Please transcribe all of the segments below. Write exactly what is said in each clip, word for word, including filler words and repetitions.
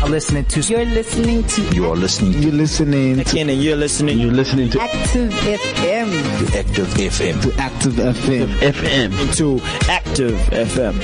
are listening to. You're listening to. You are listening. You're listening. Again, and you're listening. You're listening to Active F M. To Active F M. To Active F M. F M. To Active F M.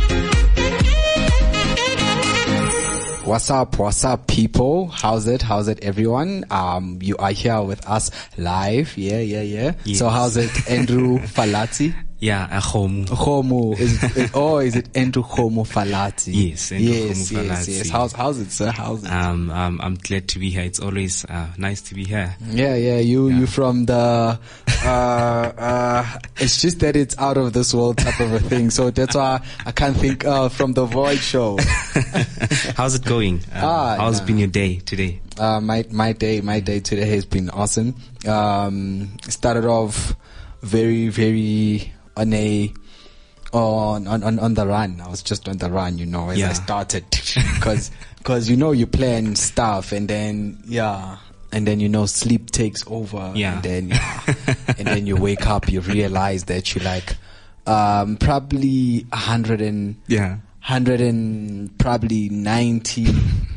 What's up? What's up, people? How's it? How's it, everyone? Um, you are here with us live. Yeah, yeah, yeah. Yes. So how's it, Andrew Falati? Yeah, a Khomo. Khomo. Is it, oh, is it Andrew Khomo Falati? Yes, Andrew yes, Khomo yes, Falati. yes. How's, how's it, sir? How's it? Um, um, I'm glad to be here. It's always, uh, nice to be here. Yeah, yeah. You, Yeah. you from the, uh, uh, it's just that it's out of this world type of a thing. So that's why I can't think, uh, from the Void show. How's it going? Um, Ah, how's yeah. been your day today? Uh, my, my day, my day today has been awesome. Um, started off very, very on a, on, on, on, on the run. I was just on the run, you know, as Yeah. I started. Cause, cause, you know, you plan stuff and then, yeah. And then, you know, sleep takes over. Yeah. And then, yeah. And then you wake up, you realize that you're like, um, probably a hundred and, Yeah. hundred and probably ninety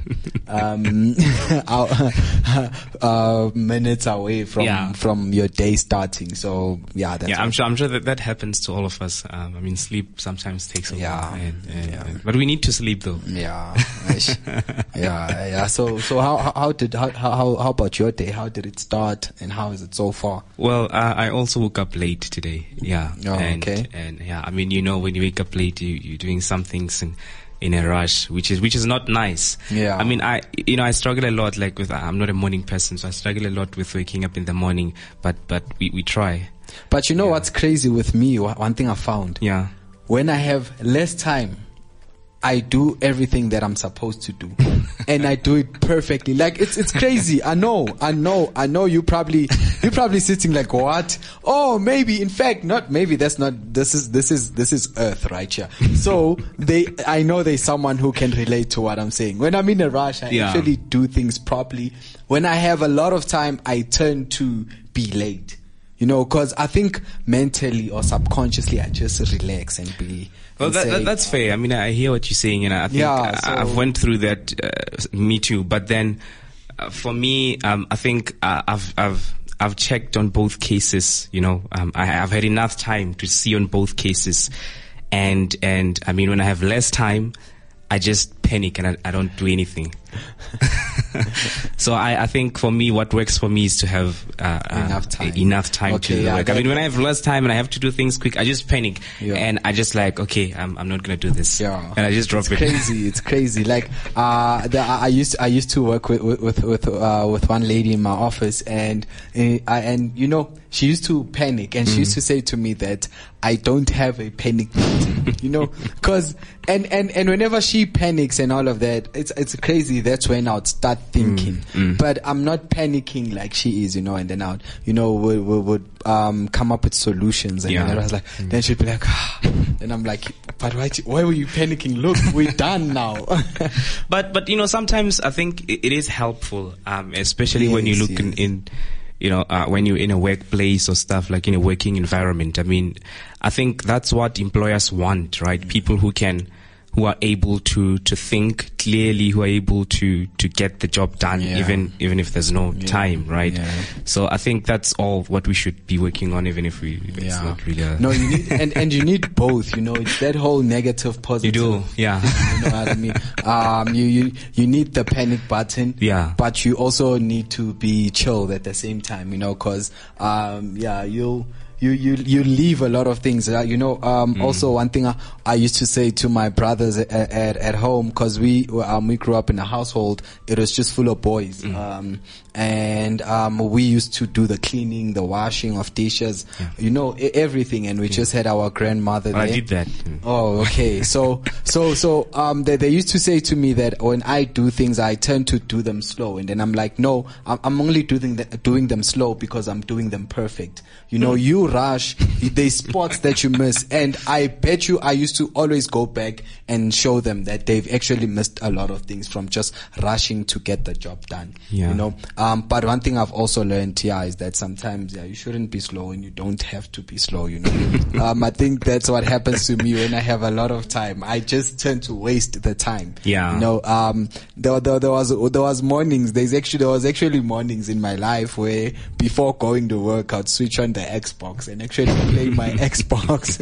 um uh, uh, minutes away from Yeah. from your day starting. So yeah, that's Yeah, I'm what- sure, I'm sure that that happens to all of us. Um, I mean, sleep sometimes takes a Yeah. while. And, and, Yeah. and- but we need to sleep though. yeah, Ish. yeah, yeah. So so how how, how did how, how how about your day? How did it start and how is it so far? Well, uh, I also woke up late today. Yeah. Oh, and, okay. And yeah, I mean, you know, when you wake up late, you, you're doing some things in, in a rush, which is, which is not nice. Yeah. I mean, I, you know, I struggle a lot, like with, I'm not a morning person, so I struggle a lot with waking up in the morning, but, but we, we try. But you know what's crazy with me? One one thing I found. Yeah. When I have less time, I do everything that I'm supposed to do. And I do it perfectly. Like, it's, it's crazy. I know, I know, I know you probably, you're probably sitting like, what? Oh, maybe, in fact, not maybe, that's not, this is, this is, this is Earth right here. So, they, I know there's someone who can relate to what I'm saying. When I'm in a rush, I Yeah. actually do things properly. When I have a lot of time, I turn to be late. You know, cause I think mentally or subconsciously, I just relax and be, Well, and that, say, that, that's fair. I mean, I hear what you're saying, and I think Yeah, I, so- I've went through that. Uh, me too. But then, uh, for me, um, I think uh, I've I've I've checked on both cases. You know, um, I, I've had enough time to see on both cases, and and I mean, when I have less time, I just panic and I, I don't do anything. So I, I think for me, what works for me is to have uh, Enough uh, time. enough time Okay, to yeah, work. I that- mean, when I have less time and I have to do things quick, I just panic Yeah. and I just like, okay, I'm I'm not gonna do this. Yeah. And I just drop it's it. Crazy, it's crazy. Like, uh, the, I I used to, I used to work with with with with, uh, with one lady in my office, and uh, I, and you know, she used to panic, and she used to say to me that I don't have a panic button, you know, cause and and and whenever she panics and all of that, it's it's crazy. That's when I'd start thinking, but I'm not panicking like she is, you know, and then I'd, you know, would would, would um come up with solutions, and Yeah. then I was like, then she'd be like, ah. And I'm like, but why why were you panicking? Look, we're done now. But but you know, sometimes I think it, it is helpful, um, especially when you Yes, look in, yes. in you know, uh, when you're in a workplace or stuff, like in a working environment. I mean, I think that's what employers want, right? People who can, who are able to, to think clearly, who are able to, to get the job done, Yeah. even, even if there's no time, right? Yeah. So I think that's all what we should be working on, even if we, if it's not really a, No, you need, and, and you need both, you know, it's that whole negative you positive. do, yeah. You know what I mean? Um, you, you, you need the panic button. Yeah. But you also need to be chilled at the same time, you know, cause, um, yeah, you'll, you, you, you leave a lot of things. Uh, you know, um, Mm. also one thing I, I used to say to my brothers at, at, at home, cause we, um, we grew up in a household, it was just full of boys. Mm. Um, and, um, we used to do the cleaning, the washing of dishes, Yeah. you know, e- everything. And we just had our grandmother I there. did that. Mm. Oh, okay. So, so, so, um, they, they used to say to me that when I do things, I tend to do them slow. And then I'm like, no, I'm, I'm only doing the, doing them slow because I'm doing them perfect. You know, you rush, there's spots that you miss. And I bet you I used to always go back and show them that they've actually missed a lot of things from just rushing to get the job done. Yeah. You know, um, but one thing I've also learned, yeah, is that sometimes, yeah, you shouldn't be slow and you don't have to be slow, you know. um, I think that's what happens to me when I have a lot of time. I just tend to waste the time. Yeah. You know, um, there, there, there was, there was mornings, there's actually, there was actually mornings in my life where before going to work, I'd switch on the Xbox and actually play my Xbox.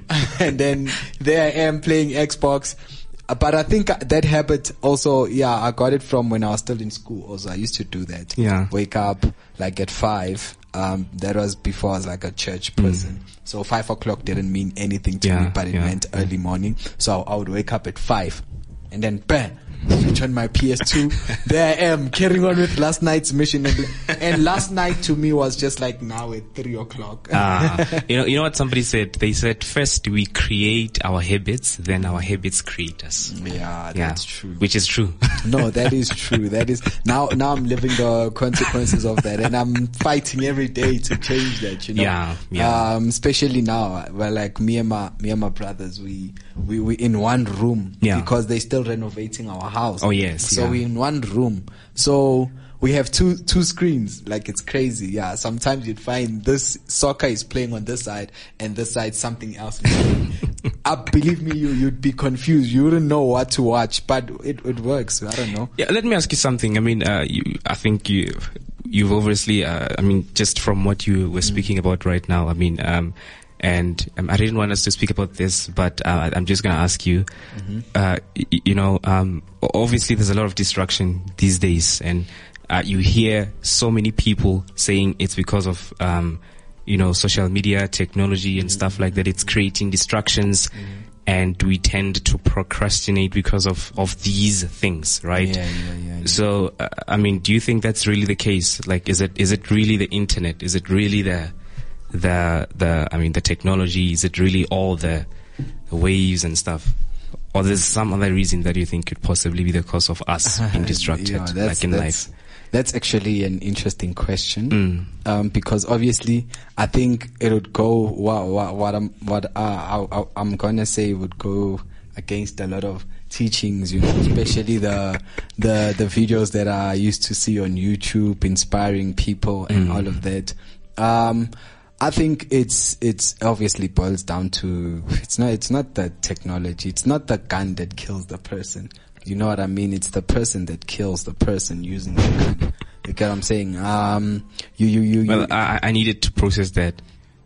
And then there I am playing Xbox. But I think that habit also, yeah, I got it from when I was still in school also. I used to do that. Yeah. Wake up like at five. Um, that was before I was like a church person. Mm. So five o'clock didn't mean anything to yeah, me, but it yeah. meant early morning. So I would wake up at five and then bam, switch on my P S two. There I am carrying on with last night's mission. And, and last night to me was just like now at three o'clock. Ah, you know, you know what somebody said? They said first we create our habits, then our habits create us. Yeah, Yeah, that's true. which is true. No, that is true. That is now. Now I'm living the consequences of that, and I'm fighting every day to change that. You know. Yeah, yeah. Um, especially now, well, like me and my me and my brothers, we we we in one room Yeah. because they're still renovating our house. Oh, yes, So yeah. we're in one room. So we have two two screens. Like it's crazy. Yeah. Sometimes you'd find this soccer is playing on this side, and this side something else. Is playing. uh, believe me, you you'd be confused. You wouldn't know what to watch, but it it works. I don't know. Yeah, let me ask you something. I mean, uh, you, I think you, you've obviously, uh, I mean, just from what you were speaking mm. about right now, I mean, um, and um, I didn't want us to speak about this, but uh, I'm just going to ask you, mm-hmm. uh, y- you know, um, obviously there's a lot of distraction these days, and uh, you hear so many people saying it's because of, um, you know, social media, technology and mm-hmm. stuff like that. It's creating distractions. Mm-hmm. And we tend to procrastinate because of, of these things, right? Yeah, yeah, yeah, yeah. So, uh, I mean, do you think that's really the case? Like, is it, is it really the internet? Is it really the, the, the, I mean, the technology? Is it really all the, the waves and stuff? Or there's some other reason that you think could possibly be the cause of us being distracted, Yeah, that's- like in that's- life? That's actually an interesting question, Mm. um, because obviously I think it would go what what, what I'm what uh, I, I, I'm gonna say would go against a lot of teachings, you know, especially the the the videos that I used to see on YouTube, inspiring people and Mm. all of that. Um, I think it's it's obviously boils down to it's not it's not the technology, it's not the gun that kills the person. You know what I mean? It's the person that kills the person using the gun. You get what I'm saying? Um, you, you, you, Well, you I, I needed to process that.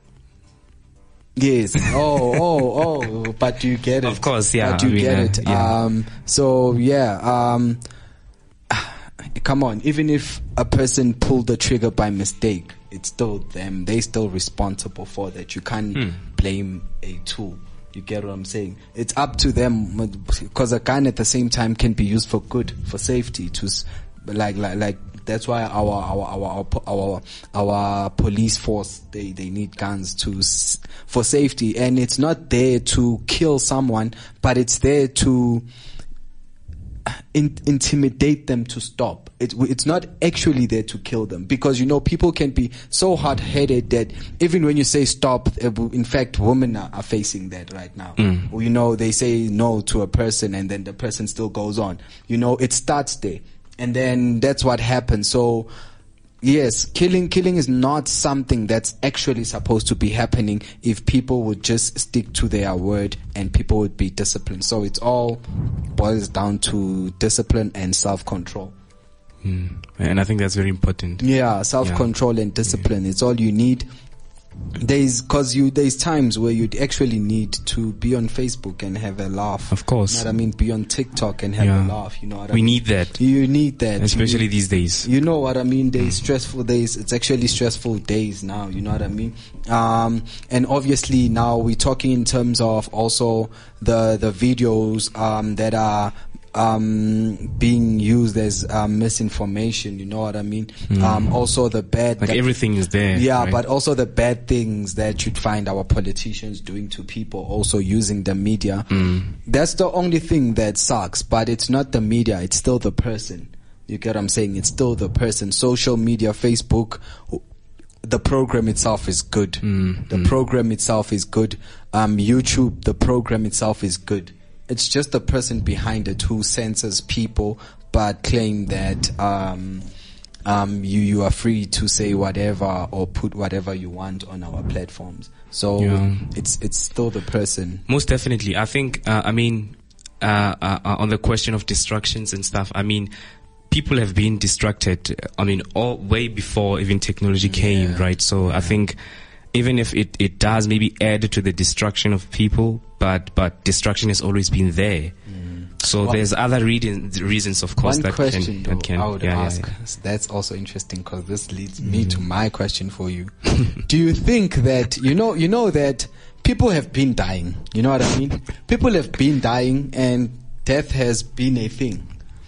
yes. Oh, oh, oh, but you get it. Of course, yeah, But you I mean, get uh, it. yeah. Um, so yeah, um, come on. Even if a person pulled the trigger by mistake, it's still them. They're still responsible for that. You can't Hmm. blame a tool. You get what I'm saying? It's up to them, because a gun at the same time can be used for good, for safety, to s- like like like that's why our our our our our, our police force, they they need guns to s- for safety, and it's not there to kill someone, but it's there to In, intimidate them to stop. It, it's not actually there to kill them, because you know people can be so hard-headed that even when you say stop, in fact women are, are facing that right now. Mm. You know, they say no to a person and then the person still goes on. You know, it starts there, and then that's what happens. So yes, killing killing is not something that's actually supposed to be happening if people would just stick to their word and people would be disciplined. So it all boils down to discipline and self-control. Mm. And I think that's very important. Yeah, self-control and discipline. It's all you need. There's, cause you, there's times where you'd actually need to be on Facebook and have a laugh. Of course. You know what I mean? Be on TikTok and have Yeah. a laugh. You know what I We mean? need that. You need that. Especially You- these days. You know what I mean? There's stressful days. It's actually stressful days now. You know what I mean? Um, and obviously now we're talking in terms of also the, the videos, um, that are, um, being used as, um, misinformation. You know what I mean? Mm. Um, also the bad, Like the- everything is there. yeah, right? but also the bad things that you'd find our politicians doing to people, also using the media. Mm. That's the only thing that sucks, but it's not the media, it's still the person. You get what I'm saying? It's still the person. Social media, Facebook, the program itself is good. Mm, the mm. program itself is good. Um, YouTube, the program itself is good. It's just the person behind it who censors people, but claim that um, um, you you are free to say whatever or put whatever you want on our platforms. So Yeah. it's it's still the person. Most definitely. I think, uh, I mean, uh, uh, uh, on the question of distractions and stuff, I mean, people have been distracted, I mean, all way before even technology came, Yeah. right? So I think even if it, it does maybe add to the distraction of people, but, but distraction has always been there. So One- there's other reading, reasons, of course, One that question can, though, that can I would yeah, yeah, ask. yeah. That's also interesting because this leads me to my question for you. Do you think that you know you know that people have been dying? You know what I mean? People have been dying, and death has been a thing.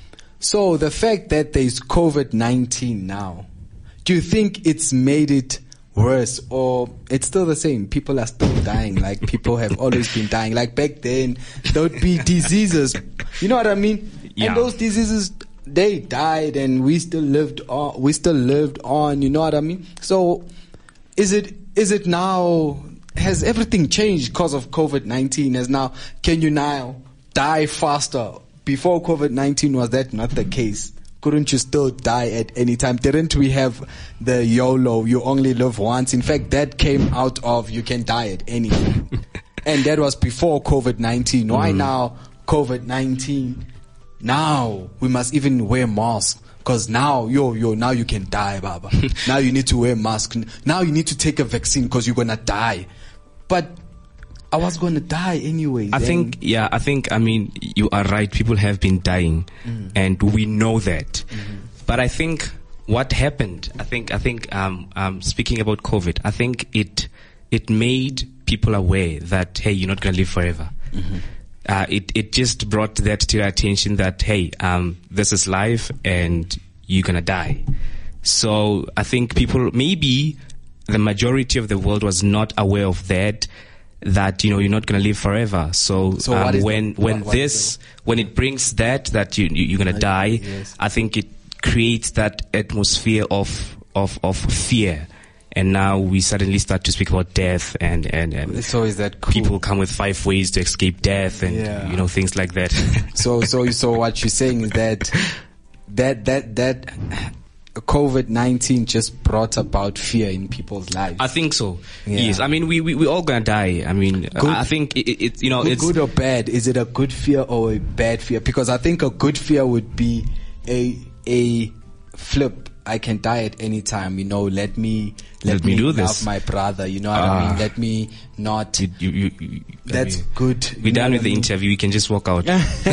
So the fact that there's COVID nineteen now, do you think it's made it worse, or it's still the same? People are still dying, like people have always been dying. Like back then, there would be diseases. You know what I mean? Yeah. And those diseases, they died, and we still lived on. We still lived on. You know what I mean? So, is it is it now? Has everything changed because of COVID nineteen? As now, can you now die faster? Before COVID nineteen, was that not the case? Couldn't you still die at any time? Didn't we have the YOLO, you only live once? In fact, that came out of you can die at any time. And that was before COVID nineteen. Why Mm. now COVID nineteen? Now we must even wear masks. Because now, yo, yo, now you can die, Baba. Now you need to wear mask. Now you need to take a vaccine because you're going to die. But I was going to die anyway. I then. think, yeah, I think, I mean, you are right. People have been dying, and we know that. But I think what happened, I think, I think, um, um, speaking about COVID, I think it, it made people aware that, hey, you're not going to live forever. Uh, it, it just brought that to their attention that, hey, um, this is life and you're going to die. So I think people, maybe the majority of the world was not aware of that, that, you know, you're not going to live forever. So, So what um, is when, the- when what- what is this, when it brings that, that you, you, you're going to die, yes. I think it creates that atmosphere of, of, of fear. And now we suddenly start to speak about death, and, and, and So is that cool? people come with five ways to escape death, and, Yeah. you know, things like that. So, so, so what you're saying is that that that that COVID nineteen just brought about fear in people's lives. I think so. Yeah. Yes. I mean, we, we, we all gonna die. I mean, Good. I think it, it, you know, good, it's, good or bad? Is it a good fear or a bad fear? Because I think a good fear would be a a flip. I can die at any time. You know, let me let, Let me do love this. my brother. You know what I Ah. mean? Let me not. you, you, you, you, I That's mean, good. we're You know done what with I the mean? interview. We can just walk out.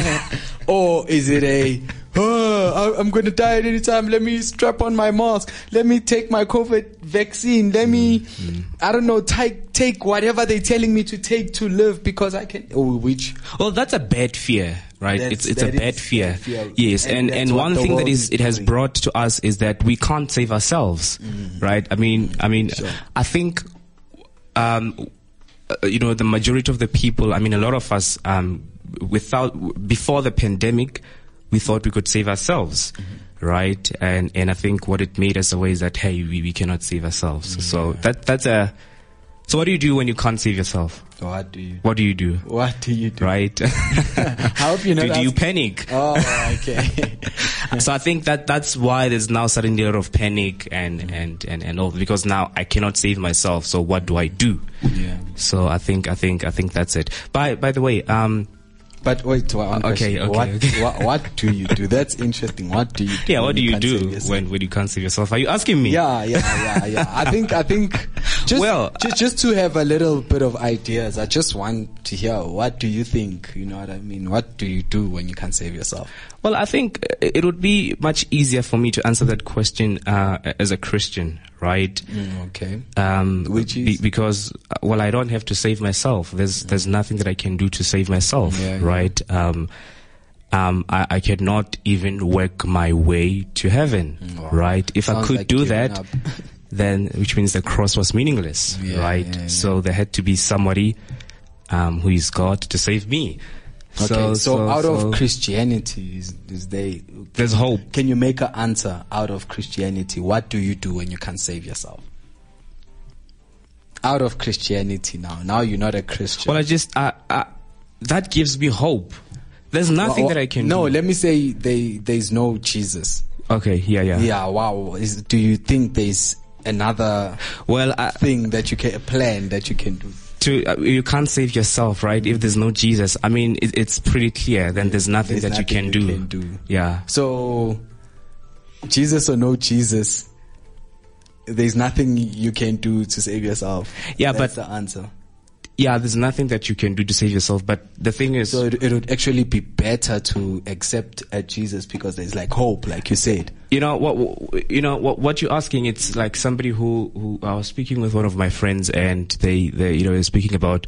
Or is it a, oh, I- I'm going to die at any time. Let me strap on my mask. Let me take my COVID vaccine. Let me, I don't know, take, take whatever they're telling me to take to live because I can, oh, which, Well, that's a bad fear, right? That's- it's it's a that bad is fear. bad fear. Yes, And and that's and what one the thing that world is is it has doing. brought to us is that we can't save ourselves, right? I mean, I mean, Sure. I think, um, uh, you know, the majority of the people. I mean, a lot of us, um, without before the pandemic, we thought we could save ourselves. Right, and and I think what it made us aware is that hey, we, we cannot save ourselves. So that that's a. So what do you do when you can't save yourself? what do you, What do you do? what do you do? Right? I hope you're not do, do you asking- panic? Oh, okay. So I think that that's why there's now suddenly a lot of panic and, and, and, and all, because now I cannot save myself. So what do I do? Yeah. So I think, I think, I think that's it. By, by the way, um, But wait, one Okay, question. okay, what, okay. what, what do you do? That's interesting. What do you do? yeah, when what do you can't save do yourself? when, when you can't save yourself? Are you asking me? Yeah, yeah, yeah, yeah. I think, I think, just, Well, just, just to have a little bit of ideas, I just want to hear, what do you think? You know what I mean? What do you do when you can't save yourself? Well, I think it would be much easier for me to answer that question, uh, as a Christian, right? Mm, okay. Um, Which be- is? because, uh, well, I don't have to save myself. There's, there's nothing that I can do to save myself, Yeah, yeah. right? Um, um, I, I cannot even work my way to heaven, Wow. right? If I Sounds could like do giving that, up. then, which means the cross was meaningless, Yeah, right? yeah, yeah. So there had to be somebody, um, who is God to save me. Okay, so, so out so of Christianity, is, is they, there's hope. can you make an answer out of Christianity? What do you do when you can't save yourself? out of Christianity now. Now you're not a Christian. Well, I just uh, uh, that gives me hope. There's nothing well, that I can no, do. let me say they, there's no Jesus. Okay, yeah, yeah. Yeah, wow. Is, do you think there's another well, I, thing that you can, a plan that you can do? To, uh, you can't save yourself, right? If there's no Jesus, I mean, it, it's pretty clear. Then there's nothing There's that nothing you, can, you do. can do. Yeah. So, Jesus or no Jesus, there's nothing you can do to save yourself. Yeah, That's but the answer. Yeah, there's nothing that you can do to save yourself. But the thing is, so it, it would actually be better to accept a Jesus because there's like hope, like you said. You know what? You know what? What you're asking? It's like somebody who who I was speaking with one of my friends, and they they you know they're speaking about.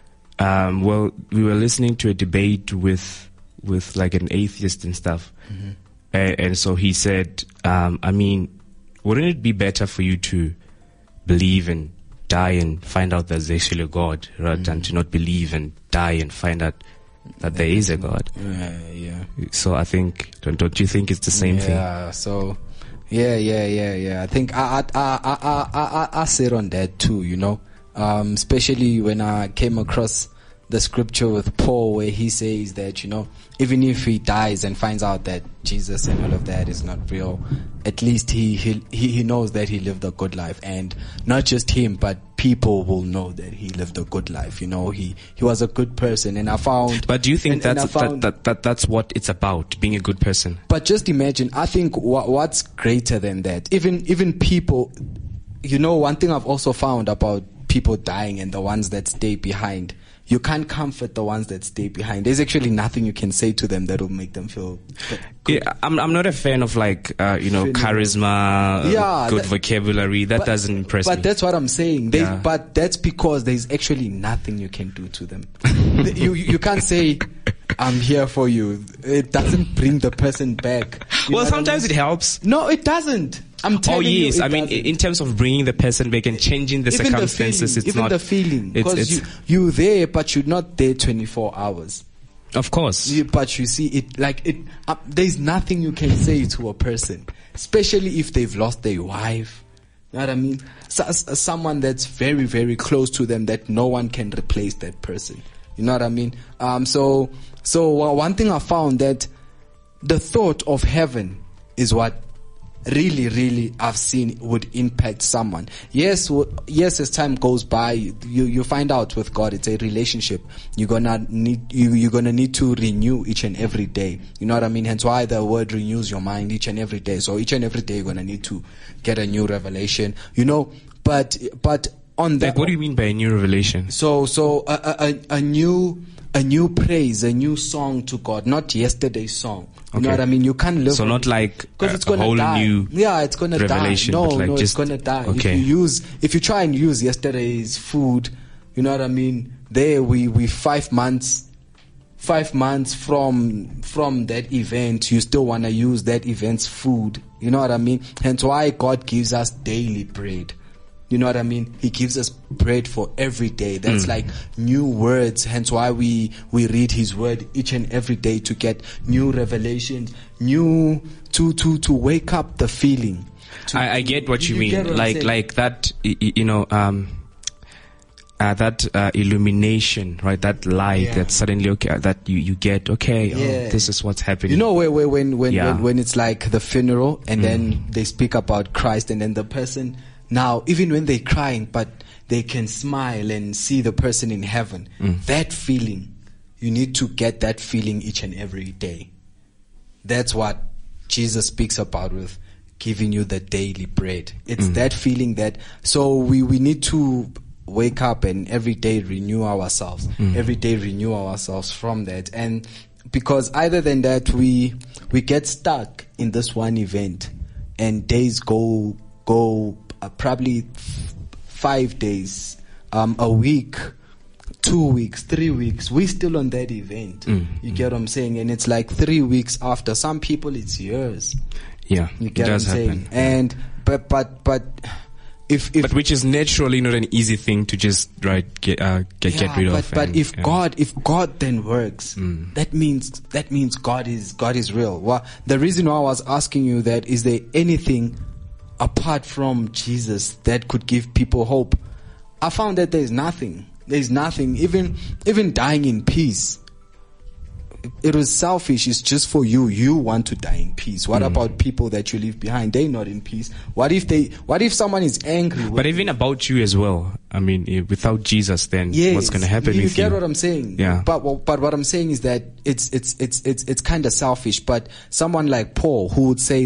Um, well, we were listening to a debate with with like an atheist and stuff, mm-hmm. and, and so he said, um, I mean, wouldn't it be better for you to believe and die and find out there's actually a God, rather mm-hmm. than to not believe and die and find out that there is a God? Yeah, yeah. So I think, don't, don't you think it's the same yeah, thing? Yeah. So, yeah, yeah, yeah, yeah. I think I, I, I, I, I, I, I sit on that too. You know, um, especially when I came across the scripture with Paul where he says that, you know, even if he dies and finds out that Jesus and all of that is not real, at least he, he, he knows that he lived a good life. And not just him, but people will know that he lived a good life. You know, he, he was a good person. And I found... But do you think and, that's, and found, that, that, that, that's what it's about, being a good person? But just imagine, I think what, what's greater than that? Even, even people, you know, one thing I've also found about people dying and the ones that stay behind, you can't comfort the ones that stay behind. There's actually nothing you can say to them that will make them feel good. Yeah, I'm I'm not a fan of like uh, you know charisma, yeah, good that, vocabulary. That but, doesn't impress but me. But that's what I'm saying. They, yeah. But that's because there's actually nothing you can do to them. you you can't say, "I'm here for you." It doesn't bring the person back. You well, sometimes I mean? it helps. No, it doesn't. I'm telling oh yes, you, I mean, doesn't. in terms of bringing the person back and changing the even circumstances, the feeling, it's even not the feeling because you you there, but you're not there twenty-four hours. Of course, you, but you see it like it. Uh, there's nothing you can say to a person, especially if they've lost their wife. You know what I mean? So, someone that's very very close to them that no one can replace that person. You know what I mean? Um. So so uh, one thing I found that the thought of heaven is what really, really I've seen would impact someone. Yes, w- yes, as time goes by, you, you find out with God, it's a relationship. You're gonna need, you, you're gonna need to renew each and every day. You know what I mean? Hence why the word renews your mind each and every day. So each and every day you're gonna need to get a new revelation, you know, but, but on that. Like, what do you mean by a new revelation? So, so a, a, a new, a new praise, a new song to God, not yesterday's song. You okay. know what I mean? You can't live. So not like because it's a gonna whole die. new yeah, it's gonna revelation, die. No, but like no, just, it's gonna die. Okay. If you use, if you try and use yesterday's food, you know what I mean? There we we five months, five months from from that event, you still wanna use that event's food. You know what I mean? Hence why God gives us daily bread. You know what I mean? He gives us bread for every day. That's mm. like new words. Hence why we, we read his word each and every day to get new revelations, new, to, to, to wake up the feeling. To, I, I get what you, you mean. What like, like that, you know, um, uh, that, uh, illumination, right? That light yeah. that suddenly, okay, that you, you get, okay, yeah. oh, this is what's happening. You know, where, where, when, when, yeah. when, when it's like the funeral and mm. then they speak about Christ and then the person, now, even when they're crying, but they can smile and see the person in heaven, mm. that feeling, you need to get that feeling each and every day. That's what Jesus speaks about with giving you the daily bread. It's mm. that feeling that, so we, we need to wake up and every day renew ourselves, mm. every day renew ourselves from that. And because either than that, we, we get stuck in this one event and days go, go, Uh, probably f- five days, um, a week, two weeks, three weeks. We're still on that event. Mm, mm. You get what I'm saying? And it's like three weeks after. Some people, it's years. Yeah, you get it does what I'm happen. saying? And but but but if, if but which is naturally not an easy thing to just right get uh, get, yeah, get rid but, of. But and, if yeah. God, if God then works, mm. that means that means God is God is real. Well, the reason why I was asking you that, is there anything apart from Jesus that could give people hope? I found that there's nothing. There's nothing. Even, even dying in peace. It was selfish. It's just for you. You want to die in peace. What mm. about people that you leave behind? They're not in peace. What if they, what if someone is angry? But even about you as well. I mean, without Jesus, then yes, what's going to happen you with you? you? get what I'm saying? Yeah. But, but what I'm saying is that it's, it's, it's, it's, it's kind of selfish. But someone like Paul who would say,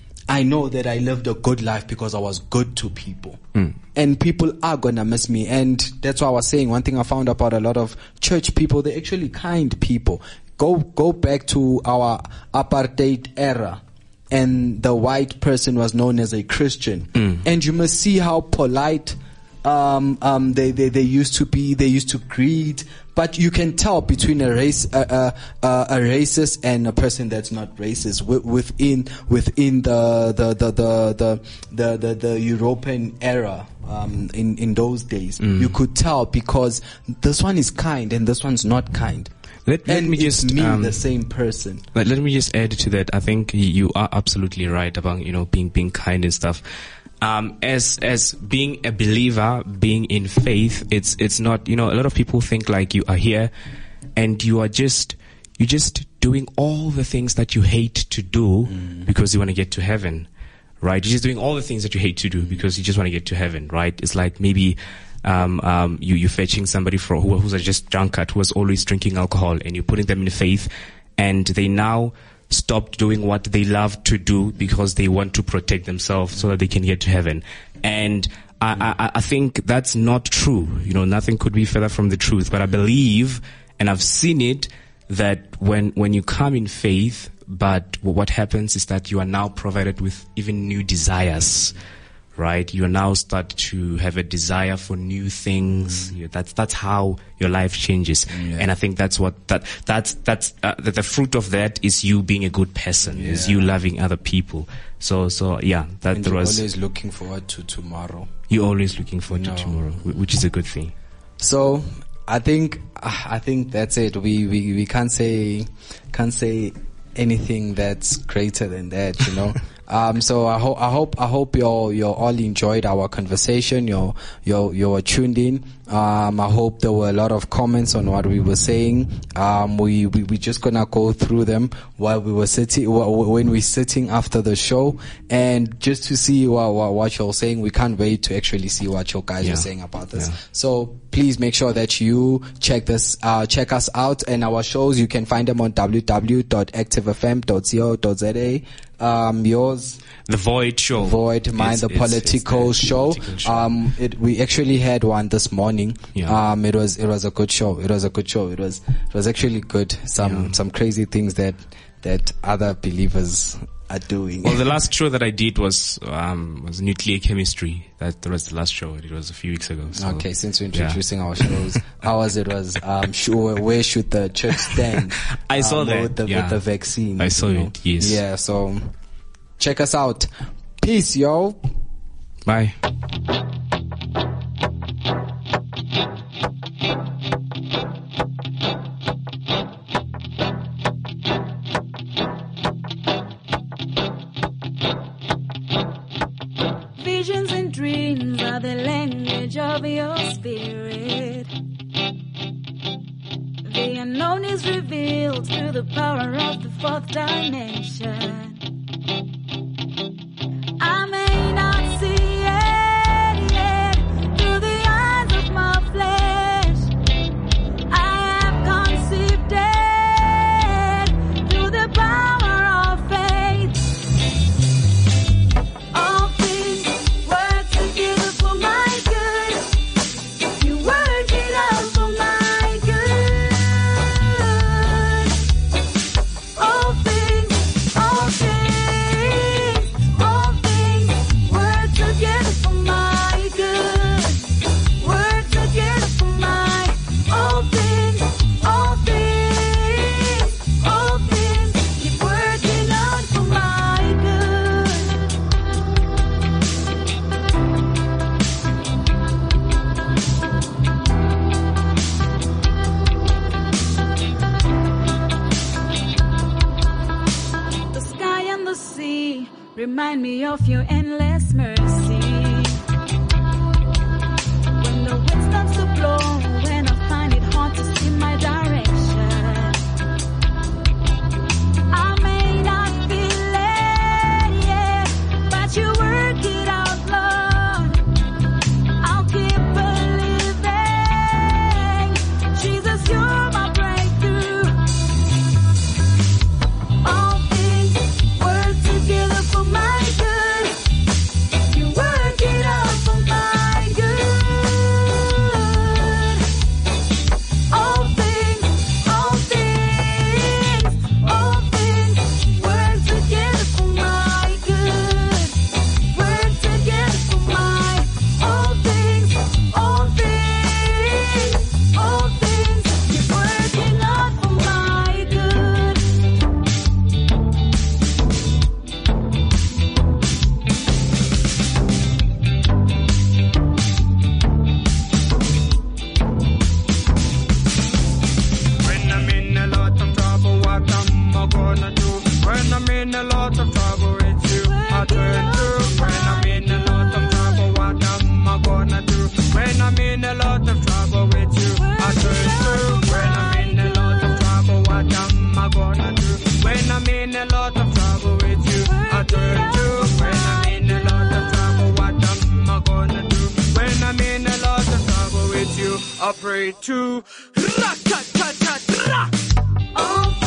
I know that I lived a good life because I was good to people. Mm. And people are gonna miss me. And that's why I was saying one thing I found about a lot of church people, they're actually kind people. Go, go back to our apartheid era. And the white person was known as a Christian. Mm. And you must see how polite, um, um, they, they, they used to be. They used to greet. But you can tell between a race, uh, uh, a racist and a person that's not racist within, within the, the, the, the, the, the, the, the European era. Um, in, in those days, mm. you could tell because this one is kind and this one's not kind. Let, let and me it's just me, um, the same person. Let, let me just add to that. I think you are absolutely right about, you know, being being kind and stuff. Um, as as being a believer, being in faith, it's it's not, you know, a lot of people think like you are here and you are just you're just doing all the things that you hate to do mm. because you want to get to heaven, right? You're just doing all the things that you hate to do because you just want to get to heaven, right? It's like maybe Um, um, you, you're fetching somebody for, who, who's a just drunkard, who was always drinking alcohol, and you're putting them in faith, and they now stopped doing what they love to do because they want to protect themselves so that they can get to heaven. And I, I, I think that's not true. You know, nothing could be further from the truth. But I believe, and I've seen it, that when, when you come in faith, but what happens is that you are now provided with even new desires. Right, you now start to have a desire for new things. Mm. Yeah, that's that's how your life changes, yeah. And I think that's what that that's that's uh, the, the fruit of that is you being a good person, yeah. Is you loving other people. So so yeah, that and there you're was always looking forward to tomorrow. You're always looking forward no. to tomorrow, which is a good thing. So I think I think that's it. We we we can't say can't say anything that's greater than that, you know. Um, so I hope, I hope, I hope you're, you're all enjoyed our conversation. You're, you're, you're tuned in. Um, I hope there were a lot of comments on what we were saying. Um, we, we, we just gonna go through them while we were sitting, when we're sitting after the show, and just to see what, what, what you're saying. We can't wait to actually see what your guys yeah. are saying about this. Yeah. So please make sure that you check this, uh, check us out and our shows. You can find them on w w w dot active f m dot co dot z a. Um, yours, The Void Show. Void, mine, it's, the it's, political it's the show. political show. Um, it, we actually had one this morning. Yeah. Um, it was, it was a good show. It was a good show. It was, it was actually good. Some, yeah. some crazy things that, that other believers are doing. Well, the last show that I did was, um, was nuclear chemistry. That, that was the last show. It was a few weeks ago. So. Okay, since we're introducing yeah. our shows, ours it was, um, sure, where should the church stand? I um, saw that. With the, yeah. with the vaccine. I saw you know? it, yes. Yeah, so check us out. Peace, yo. Bye. Visions and dreams are the language of your spirit. The unknown is revealed through the power of the fourth dimension. I may not see it yet through the eyes of my flesh. I have conceived it through the power of faith. All things work together for my good. You work it out for my good. All things, all things, all things work together for my good. Work together for my all things, all things, all things keep working out for my good. The sky and the sea remind me of your endless mercy. When the lot of trouble with you, I turn to. When I'm in a lot of trouble, what am I gonna do? When I'm in a lot of trouble with you, I turn to. When I'm in a lot of trouble, what am I gonna do? When I'm in a lot of trouble with you, I turn to. When I'm in a lot of trouble, what am I gonna do? When I'm in a lot of trouble with you, I pray to. Ra-ta-ta-ta-ta. Oh,